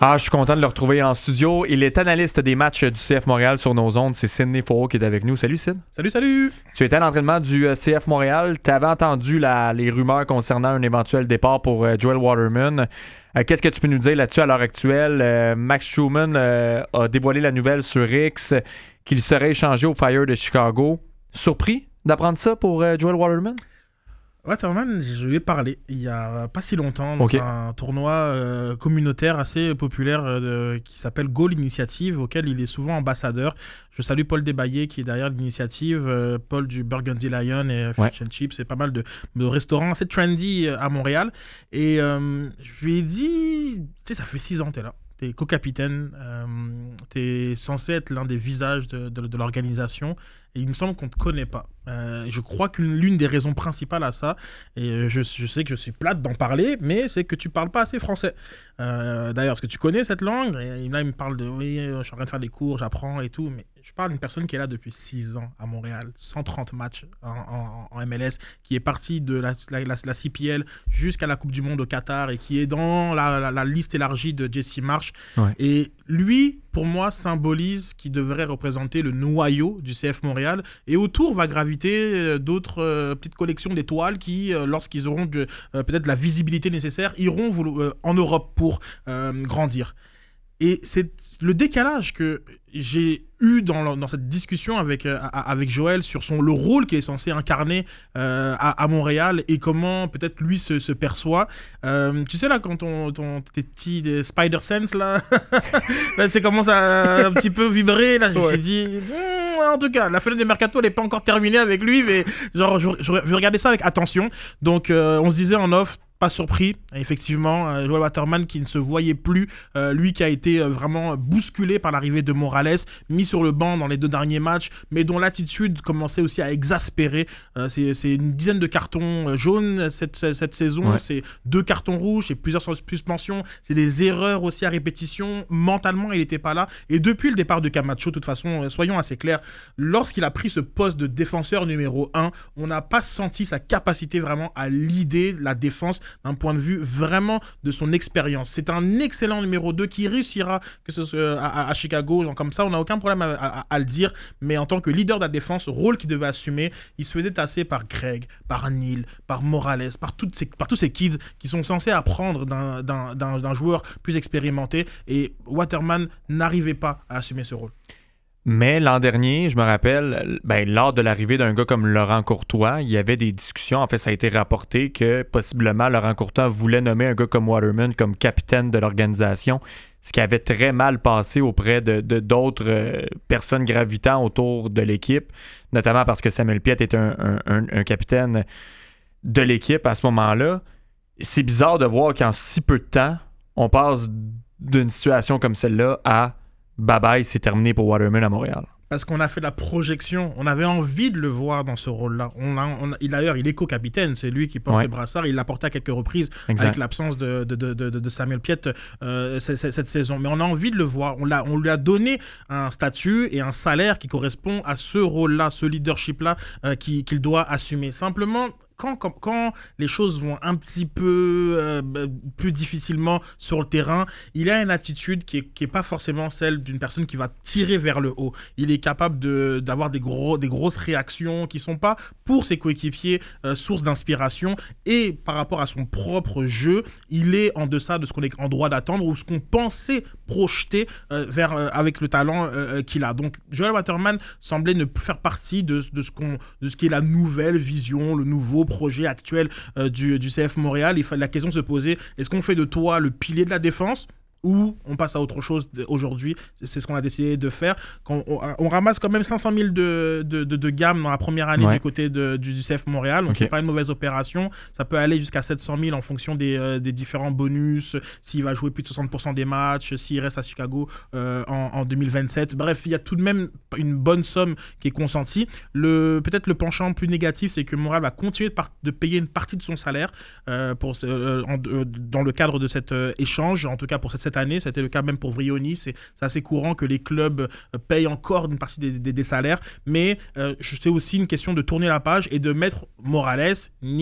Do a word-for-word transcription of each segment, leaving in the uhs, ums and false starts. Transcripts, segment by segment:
Ah, je suis content de le retrouver en studio. Il est analyste des matchs du C F Montréal sur nos ondes. C'est Sidney Fauveau qui est avec nous. Salut, Sid. Salut, salut. Tu étais à l'entraînement du C F Montréal. Tu avais entendu la, les rumeurs concernant un éventuel départ pour euh, Joel Waterman. Euh, qu'est-ce que tu peux nous dire là-dessus à l'heure actuelle? Euh, Max Schumann euh, a dévoilé la nouvelle sur X qu'il serait échangé au Fire de Chicago. Surpris d'apprendre ça pour euh, Joel Waterman? Waterman, je lui ai parlé il y a pas si longtemps dans okay. un tournoi euh, communautaire assez populaire euh, qui s'appelle Goal Initiative, auquel il est souvent ambassadeur. Je salue Paul Desbaillés qui est derrière l'initiative, euh, Paul du Burgundy Lion et Fish ouais. and Chips, c'est pas mal de, de restaurants assez trendy à Montréal. Et euh, je lui ai dit, tu sais, ça fait six ans que t'es là. T'es co-capitaine, euh, t'es censé être l'un des visages de, de, de l'organisation et il me semble qu'on ne te connaît pas. Euh, je crois qu'une l'une des raisons principales à ça, et je, je sais que je suis plate d'en parler, mais c'est que tu ne parles pas assez français. Euh, d'ailleurs, est-ce que tu connais cette langue? Et là, il me parle de oui, je suis en train de faire des cours, j'apprends et tout, mais je parle d'une personne qui est là depuis six ans à Montréal, cent trente matchs en, en, en M L S, qui est partie de la, la, la, la C P L jusqu'à la Coupe du Monde au Qatar et qui est dans la, la, la liste élargie de Jesse Marsh. Ouais. Et lui, pour moi, symbolise qui devrait représenter le noyau du C F Montréal. Et autour va graviter d'autres euh, petites collections d'étoiles qui, euh, lorsqu'ils auront de, euh, peut-être la visibilité nécessaire, iront vouloir, euh, en Europe pour euh, grandir. Et c'est le décalage que j'ai eu dans, dans cette discussion avec, euh, avec Joël sur son, le rôle qu'il est censé incarner euh, à, à Montréal et comment peut-être lui se, se perçoit. Euh, tu sais, là, quand ton, ton, tes petits Spider Sense, là, là c'est commence à un petit peu vibrer. Là, ouais. J'ai dit, mmm, en tout cas, la fenêtre de Mercato n'est pas encore terminée avec lui, mais genre, je, je, je regardais ça avec attention. Donc, euh, on se disait en off, pas surpris, effectivement, euh, Joel Waterman qui ne se voyait plus, euh, lui qui a été euh, vraiment bousculé par l'arrivée de Morales, mis sur le banc dans les deux derniers matchs, mais dont l'attitude commençait aussi à exaspérer. Euh, c'est, c'est une dizaine de cartons jaunes cette, cette, cette saison, ouais. C'est deux cartons rouges et plusieurs suspensions, c'est des erreurs aussi à répétition. Mentalement, il n'était pas là. Et depuis le départ de Camacho, de toute façon, soyons assez clairs, lorsqu'il a pris ce poste de défenseur numéro un, on n'a pas senti sa capacité vraiment à leader la défense d'un point de vue vraiment de son expérience. C'est un excellent numéro deux qui réussira que ce soit à, à Chicago. Donc comme ça, on n'a aucun problème à, à, à le dire. Mais en tant que leader de la défense, rôle qu'il devait assumer, il se faisait tasser par Greg, par Neil, par Morales, par, toutes ces, par tous ces kids qui sont censés apprendre d'un, d'un, d'un, d'un joueur plus expérimenté. Et Waterman n'arrivait pas à assumer ce rôle. Mais l'an dernier, je me rappelle, ben, lors de l'arrivée d'un gars comme Laurent Courtois, il y avait des discussions. En fait, ça a été rapporté que possiblement Laurent Courtois voulait nommer un gars comme Waterman comme capitaine de l'organisation, ce qui avait très mal passé auprès de, de d'autres euh, personnes gravitant autour de l'équipe, notamment parce que Samuel Piette était un, un, un, un capitaine de l'équipe à ce moment-là. C'est bizarre de voir qu'en si peu de temps, on passe d'une situation comme celle-là à bye-bye, c'est terminé pour Waterman à Montréal. Parce qu'on a fait la projection, on avait envie de le voir dans ce rôle-là. On a, on a, il, d'ailleurs, il est co-capitaine, c'est lui qui porte ouais. le brassard, il l'a porté à quelques reprises exact. Avec l'absence de, de, de, de, de Samuel Piette euh, cette, cette saison. Mais on a envie de le voir, on, l'a, on lui a donné un statut et un salaire qui correspond à ce rôle-là, ce leadership-là euh, qui, qu'il doit assumer. Simplement, Quand, quand, quand les choses vont un petit peu euh, plus difficilement sur le terrain, il a une attitude qui n'est qui est pas forcément celle d'une personne qui va tirer vers le haut. Il est capable de, d'avoir des, gros, des grosses réactions qui ne sont pas pour ses coéquipiers euh, source d'inspiration. Et par rapport à son propre jeu, il est en deçà de ce qu'on est en droit d'attendre ou ce qu'on pensait projeter euh, vers, euh, avec le talent euh, qu'il a. Donc Joel Waterman semblait ne plus faire partie de, de, ce qu'on, de ce qui est la nouvelle vision, le nouveau projet actuel euh, du, du C F Montréal. Il fallait la question se poser, est-ce qu'on fait de toi le pilier de la défense ou on passe à autre chose aujourd'hui? C'est ce qu'on a décidé de faire. Quand on, on ramasse quand même cinq cent mille de, de, de, de gamme dans la première année ouais. du côté de, du, du C F Montréal, donc okay. c'est pas une mauvaise opération. Ça peut aller jusqu'à sept cent mille en fonction des, euh, des différents bonus, s'il va jouer plus de soixante pour cent des matchs, s'il reste à Chicago euh, en, en deux mille vingt-sept. Bref, il y a tout de même une bonne somme qui est consentie. Le, peut-être le penchant plus négatif, c'est que Montréal va continuer de, par, de payer une partie de son salaire euh, pour, euh, en, euh, dans le cadre de cet euh, échange, en tout cas pour cette cette année, c'était le cas même pour Vrioni, c'est, c'est assez courant que les clubs euh, payent encore une partie des, des, des salaires, mais euh, c'est aussi une question de tourner la page et de mettre Morales, Neil,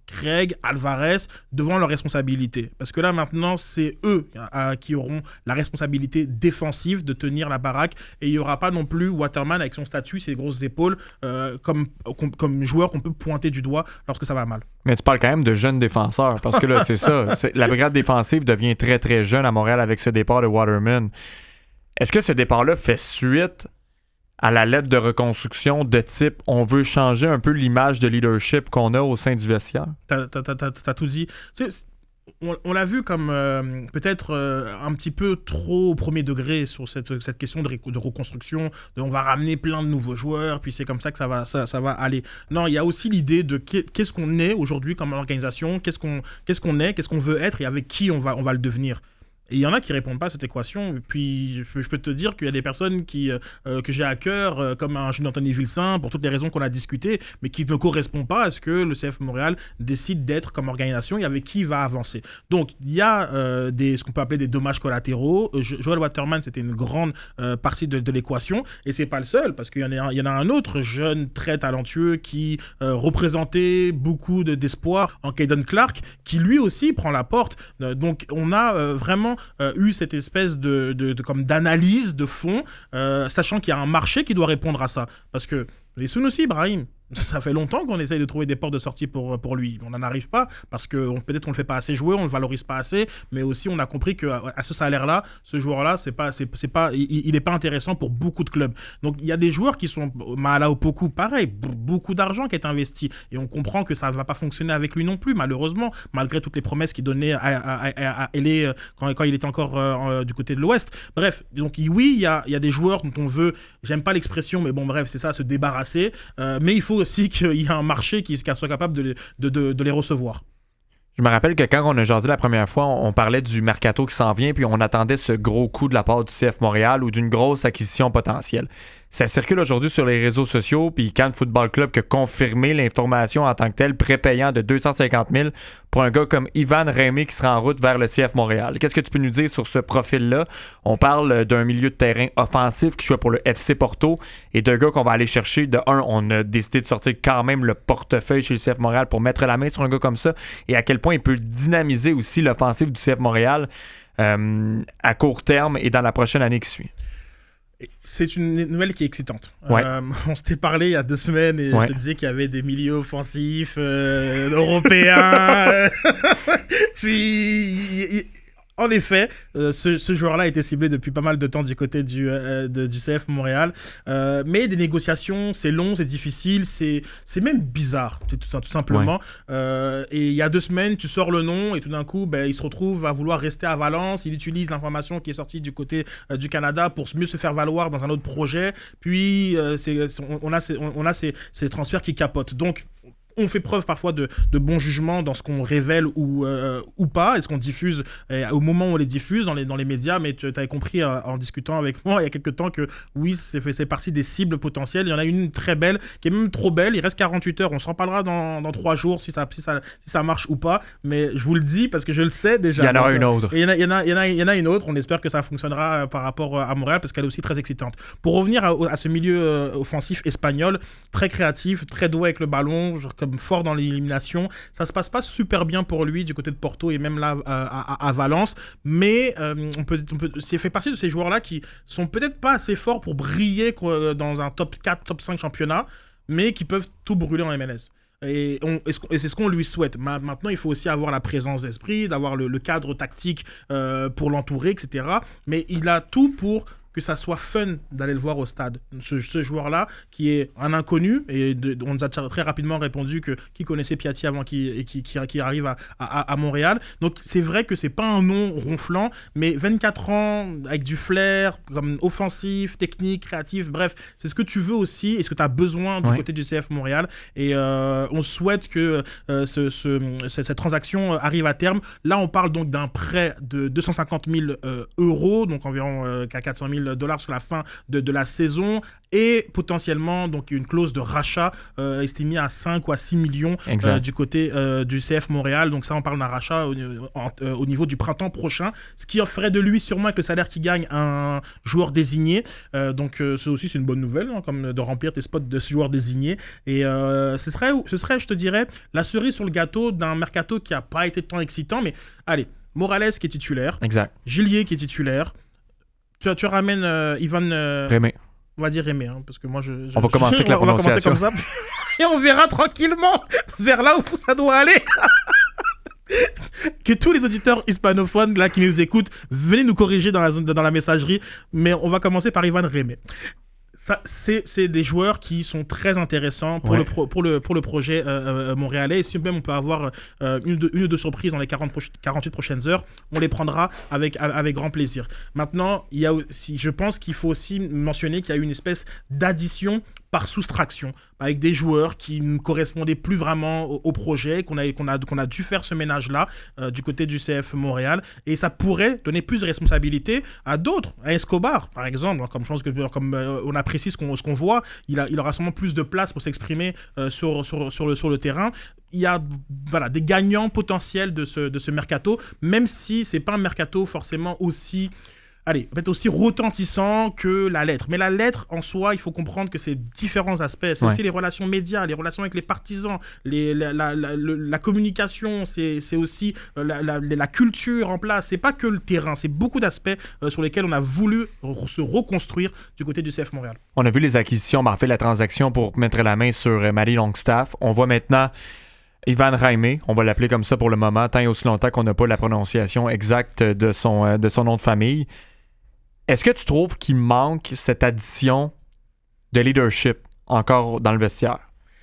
Craig, Alvarez, devant leurs responsabilités. Parce que là, maintenant, c'est eux euh, qui auront la responsabilité défensive de tenir la baraque. Et il n'y aura pas non plus Waterman avec son statut, ses grosses épaules, euh, comme, comme, comme joueur qu'on peut pointer du doigt lorsque ça va mal. Mais tu parles quand même de jeunes défenseurs. Parce que là, c'est ça. C'est, la brigade défensive devient très, très jeune à Montréal avec ce départ de Waterman. Est-ce que ce départ-là fait suite à la lettre de reconstruction de type on veut changer un peu l'image de leadership qu'on a au sein du vestiaire? T'as, t'as, t'as, t'as tout dit. C'est, on, on l'a vu comme euh, peut-être euh, un petit peu trop au premier degré sur cette, cette question de, ré, de reconstruction, de on va ramener plein de nouveaux joueurs, puis c'est comme ça que ça va, ça, ça va aller. Non, il y a aussi l'idée de qu'est-ce qu'on est aujourd'hui comme organisation, qu'est-ce qu'on, qu'est-ce qu'on est, qu'est-ce qu'on veut être et avec qui on va, on va le devenir. Et il y en a qui répondent pas à cette équation. Et puis, je peux te dire qu'il y a des personnes qui, euh, que j'ai à cœur, euh, comme un Julien Anthony Vilsain, pour toutes les raisons qu'on a discutées, mais qui ne correspondent pas à ce que le C F Montréal décide d'être comme organisation et avec qui il va avancer. Donc, il y a euh, des, ce qu'on peut appeler des dommages collatéraux. Joel Waterman, c'était une grande euh, partie de, de l'équation. Et c'est pas le seul, parce qu'il y en a, il y en a un autre jeune très talentueux qui euh, représentait beaucoup de, d'espoir en Caden Clark, qui lui aussi prend la porte. Euh, donc, on a euh, vraiment Euh, eu cette espèce de, de, de comme d'analyse de fond, euh, sachant qu'il y a un marché qui doit répondre à ça. Parce que les Sunusi, Brahim, ça fait longtemps qu'on essaye de trouver des portes de sortie pour, pour lui. On n'en arrive pas parce que on, peut-être on ne le fait pas assez jouer, on ne le valorise pas assez, mais aussi on a compris qu'à à ce salaire-là, ce joueur-là, c'est pas, c'est, c'est pas, il n'est pas intéressant pour beaucoup de clubs. Donc il y a des joueurs qui sont, Maala Opoku, pareil, b- beaucoup d'argent qui est investi et on comprend que ça ne va pas fonctionner avec lui non plus, malheureusement, malgré toutes les promesses qu'il donnait à, à, à, à L A quand, quand il était encore euh, du côté de l'Ouest. Bref, donc oui, il y a, il y a des joueurs dont on veut, j'aime pas l'expression, mais bon, bref, c'est ça, se débarrasser, euh, mais il faut aussi qu'il y ait un marché qui soit capable de, de, de, de les recevoir. Je me rappelle que quand on a jasé la première fois, on parlait du mercato qui s'en vient, puis on attendait ce gros coup de la part du C F Montréal ou d'une grosse acquisition potentielle. Ça circule aujourd'hui sur les réseaux sociaux, puis Cannes Football Club qui a confirmé l'information en tant que telle, prépayant de deux cent cinquante mille pour un gars comme Ivan Rémy qui sera en route vers le C F Montréal. Qu'est-ce que tu peux nous dire sur ce profil-là? On parle d'un milieu de terrain offensif qui joue pour le F C Porto et d'un gars qu'on va aller chercher. De un, on a décidé de sortir quand même le portefeuille chez le C F Montréal pour mettre la main sur un gars comme ça et à quel point il peut dynamiser aussi l'offensive du C F Montréal euh, à court terme et dans la prochaine année qui suit. C'est une nouvelle qui est excitante. Ouais. Euh, on s'était parlé il y a deux semaines et ouais. je te disais qu'il y avait des milieux offensifs euh, européens. Puis, en effet, euh, ce, ce joueur-là a été ciblé depuis pas mal de temps du côté du, euh, de, du C F Montréal. Euh, mais des négociations, c'est long, c'est difficile, c'est, c'est même bizarre, tout, tout simplement. Ouais. Euh, et il y a deux semaines, tu sors le nom et tout d'un coup, ben, il se retrouve à vouloir rester à Valence. Il utilise l'information qui est sortie du côté euh, du Canada pour mieux se faire valoir dans un autre projet. Puis, euh, c'est, on, on a, ces, on a ces, ces transferts qui capotent. Donc, on fait preuve parfois de, de bon jugement dans ce qu'on révèle ou, euh, ou pas, et ce qu'on diffuse euh, au moment où on les diffuse dans les, dans les médias, mais tu avais compris euh, en discutant avec moi il y a quelques temps que oui, c'est, c'est parti des cibles potentielles. Il y en a une très belle, qui est même trop belle, il reste quarante-huit heures, on s'en parlera dans, dans trois jours si ça, si, ça, si ça marche ou pas, mais je vous le dis parce que je le sais déjà. Il y en aura une autre. Il y en a, il y en a, il y en a, il y en a une autre, on espère que ça fonctionnera par rapport à Montréal parce qu'elle est aussi très excitante. Pour revenir à, à ce milieu euh, offensif espagnol, très créatif, très doué avec le ballon, genre, comme fort dans l'élimination. Ça se passe pas super bien pour lui du côté de Porto et même là à, à, à Valence, mais euh, on peut, on peut, c'est fait partie de ces joueurs-là qui sont peut-être pas assez forts pour briller quoi, dans un top quatre, top cinq championnat, mais qui peuvent tout brûler en M L S. Et, on, et c'est ce qu'on lui souhaite. Maintenant, il faut aussi avoir la présence d'esprit, d'avoir le, le cadre tactique euh, pour l'entourer, et cetera. Mais il a tout pour que ça soit fun d'aller le voir au stade. Ce, ce joueur-là, qui est un inconnu, et de, on nous a très rapidement répondu que qui connaissait Piatti avant qu'il qui, qui, qui arrive à, à, à Montréal. Donc c'est vrai que c'est pas un nom ronflant, mais vingt-quatre ans, avec du flair, comme offensif, technique, créatif, bref, c'est ce que tu veux aussi, et ce que tu as besoin du ouais. côté du C F Montréal. Et euh, on souhaite que euh, ce, ce, cette transaction arrive à terme. Là, on parle donc d'un prêt de deux cent cinquante mille euh, euros, donc environ euh, quatre cent mille mille dollars sur la fin de, de la saison et potentiellement donc une clause de rachat euh, estimée à cinq ou à six millions euh, du côté euh, du C F Montréal. Donc ça, on parle d'un rachat au, en, euh, au niveau du printemps prochain, ce qui en ferait de lui sûrement avec le salaire qu'il gagne un joueur désigné. Euh, donc euh, ça aussi, c'est une bonne nouvelle, hein, comme de remplir tes spots de joueurs désignés. Et euh, ce, serait, ce serait, je te dirais, la cerise sur le gâteau d'un mercato qui n'a pas été tant excitant. Mais allez, Morales qui est titulaire, exact. Gillier qui est titulaire, tu, tu ramènes euh, Ivan... Euh, Rémé. On va dire Rémé, hein, parce que moi je... je on va commencer avec la on va commencer comme ça, et on verra tranquillement vers là où ça doit aller. Que tous les auditeurs hispanophones là, qui nous écoutent, venez nous corriger dans la, zone, dans la messagerie, mais on va commencer par Ivan Rémé. Ça, c'est, c'est des joueurs qui sont très intéressants pour, ouais. le, pro, pour, le, pour le projet euh, euh, montréalais. Et si même on peut avoir euh, une, de, une ou deux surprises dans les quarante, quarante-huit prochaines heures, on les prendra avec, avec grand plaisir. Maintenant, il y a aussi, je pense qu'il faut aussi mentionner qu'il y a une espèce d'addition par soustraction, avec des joueurs qui ne correspondaient plus vraiment au, au projet, qu'on a, qu'on, a, qu'on a dû faire ce ménage-là euh, du côté du C F Montréal, et ça pourrait donner plus de responsabilités à d'autres, à Escobar, par exemple, comme je pense que comme euh, on apprécie ce qu'on, ce qu'on voit, il, a, il aura sûrement plus de place pour s'exprimer euh, sur, sur, sur, le, sur le terrain. Il y a voilà, des gagnants potentiels de ce, de ce mercato, même si ce n'est pas un mercato forcément aussi... Allez, peut-être aussi retentissant que la lettre. Mais la lettre, en soi, il faut comprendre que c'est différents aspects. C'est ouais. aussi les relations médias, les relations avec les partisans, les, la, la, la, la, la communication, c'est, c'est aussi la, la, la culture en place. C'est pas que le terrain, c'est beaucoup d'aspects euh, sur lesquels on a voulu se reconstruire du côté du C F Montréal. On a vu les acquisitions, ben, en fait, la transaction pour mettre la main sur euh, Maddie Longstaff. On voit maintenant... Ivan Rémé, on va l'appeler comme ça pour le moment, tant et aussi longtemps qu'on n'a pas la prononciation exacte de son, euh, de son nom de famille. Est-ce que tu trouves qu'il manque cette addition de leadership encore dans le vestiaire?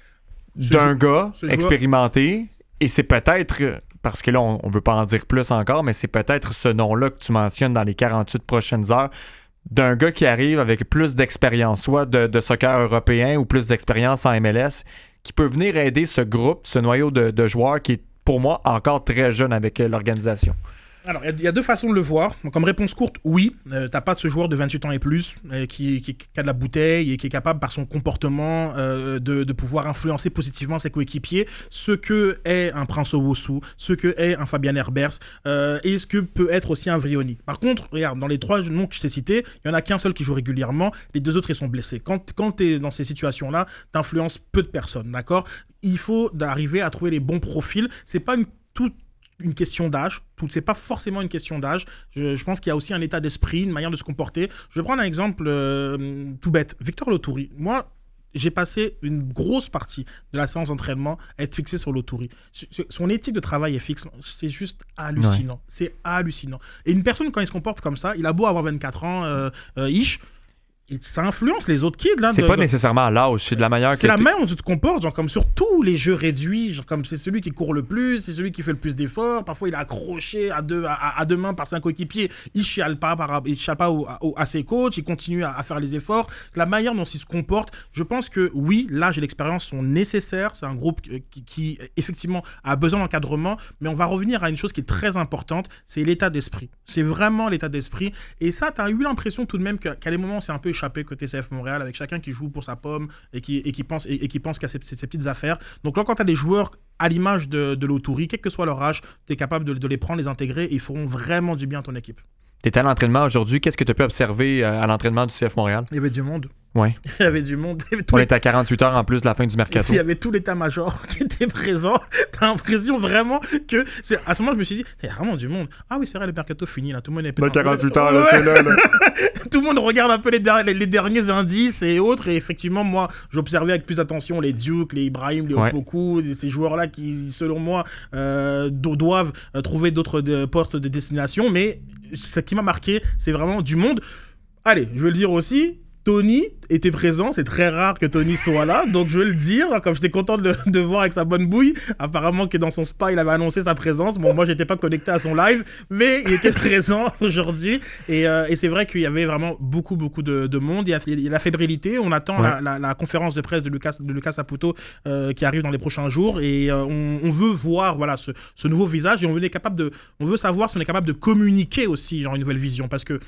Ce d'un jou- gars expérimenté, et c'est peut-être, parce que là, on ne veut pas en dire plus encore, mais c'est peut-être ce nom-là que tu mentionnes dans les quarante-huit prochaines heures, d'un gars qui arrive avec plus d'expérience, soit de, de soccer européen ou plus d'expérience en M L S, qui peut venir aider ce groupe, ce noyau de, de joueurs qui est, pour moi, encore très jeune avec euh, l'organisation. Alors, il y, y a deux façons de le voir. Comme réponse courte, oui, euh, t'as pas de ce joueur de vingt-huit ans et plus euh, qui, qui, qui a de la bouteille et qui est capable, par son comportement, euh, de, de pouvoir influencer positivement ses coéquipiers, ce que est un Prince Owusu, ce que est un Fabian Herbers, euh, et ce que peut être aussi un Vrioni. Par contre, regarde, dans les trois noms que je t'ai cités, il y en a qu'un seul qui joue régulièrement, les deux autres, ils sont blessés. Quand, quand t'es dans ces situations-là, t'influences peu de personnes, d'accord ? Il faut arriver à trouver les bons profils. C'est pas une toute une question d'âge, tout, c'est pas forcément une question d'âge, je, je pense qu'il y a aussi un état d'esprit, une manière de se comporter. Je vais prendre un exemple euh, tout bête, Victor Loturi. Moi, j'ai passé une grosse partie de la séance d'entraînement à être fixé sur Loturi. Son éthique de travail est fixe, c'est juste hallucinant, ouais. c'est hallucinant. Et une personne, quand il se comporte comme ça, il a beau avoir vingt-quatre ans, euh, euh, ish, et ça influence les autres kids. Là, c'est de, pas de... nécessairement à l'âge, c'est de la manière c'est que la manière dont tu te comportes, genre comme sur tous les jeux réduits, genre comme c'est celui qui court le plus, c'est celui qui fait le plus d'efforts, parfois il est accroché à deux, à, à deux mains par cinq coéquipiers, il chiale pas, par, il chiale pas au, au, à ses coachs, il continue à, à faire les efforts, la manière dont il se comporte, je pense que oui, l'âge et l'expérience sont nécessaires, c'est un groupe qui, qui effectivement a besoin d'encadrement, mais on va revenir à une chose qui est très importante, c'est l'état d'esprit, c'est vraiment l'état d'esprit, et ça, tu as eu l'impression tout de même qu'à, qu'à des moments, c'est un peu échappé côté C F Montréal, avec chacun qui joue pour sa pomme et qui, et qui pense, et, et qui pense qu'à ses, ses, ses petites affaires. Donc là, quand tu as des joueurs à l'image de, de Loturi, quel que soit leur âge, tu es capable de, de les prendre, les intégrer, et ils feront vraiment du bien à ton équipe. Tu étais à l'entraînement aujourd'hui, qu'est-ce que tu as pu observer à l'entraînement du C F Montréal? Il y avait du monde. Ouais. Il y avait du monde. Il y avait On les... est à quarante-huit heures en plus de la fin du mercato. Il y avait tout l'état-major qui était présent. T'as l'impression vraiment que... C'est... À ce moment, je me suis dit, il y a vraiment du monde. Ah oui, c'est vrai, le mercato fini, là. Tout le monde est... Dans quarante-huit heures, là, c'est là, là. Tout le monde regarde un peu les, der... les derniers indices et autres. Et effectivement, moi, j'observais avec plus d'attention les Duke, les Ibrahim, les ouais. Opoku, ces joueurs-là qui, selon moi, euh, doivent trouver d'autres de... portes de destination. Mais ce qui m'a marqué, c'est vraiment du monde. Allez, je vais le dire aussi... Tony était présent, c'est très rare que Tony soit là, donc je vais le dire, comme j'étais content de le de voir avec sa bonne bouille, apparemment que dans son spa, il avait annoncé sa présence, bon moi j'étais pas connecté à son live, mais il était présent aujourd'hui, et, euh, et c'est vrai qu'il y avait vraiment beaucoup beaucoup de, de monde, il y, a, il y a la fébrilité, on attend ouais. la, la, la conférence de presse de Lucas, de Lucas Saputo euh, qui arrive dans les prochains jours, et euh, on, on veut voir voilà, ce, ce nouveau visage, et on veut, capable de, on veut savoir si on est capable de communiquer aussi genre une nouvelle vision, parce que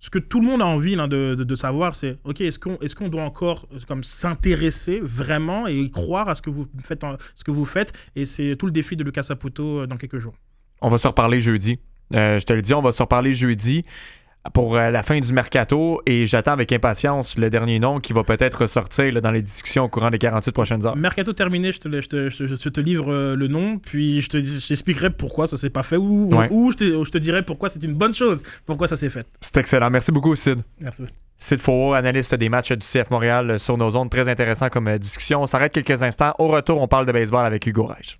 ce que tout le monde a envie là, de, de, de savoir, c'est ok, est-ce qu'on, est-ce qu'on doit encore comme s'intéresser vraiment et croire à ce que vous faites, en, ce que vous faites, et c'est tout le défi de Lucas Saputo dans quelques jours. On va se reparler jeudi. Euh, je te le dis, on va se reparler jeudi pour euh, la fin du mercato, et j'attends avec impatience le dernier nom qui va peut-être ressortir là, dans les discussions au courant des quarante-huit prochaines heures. Mercato terminé, je te, je te, je te, je te livre euh, le nom, puis je, te, je t'expliquerai pourquoi ça s'est pas fait, ou, ouais. ou je, te, je te dirai pourquoi c'est une bonne chose, pourquoi ça s'est fait. C'est excellent. Merci beaucoup, Sid. Merci. Sid Fauveau, analyste des matchs du C F Montréal sur nos ondes. Très intéressant comme discussion. On s'arrête quelques instants. Au retour, on parle de baseball avec Hugo Reich.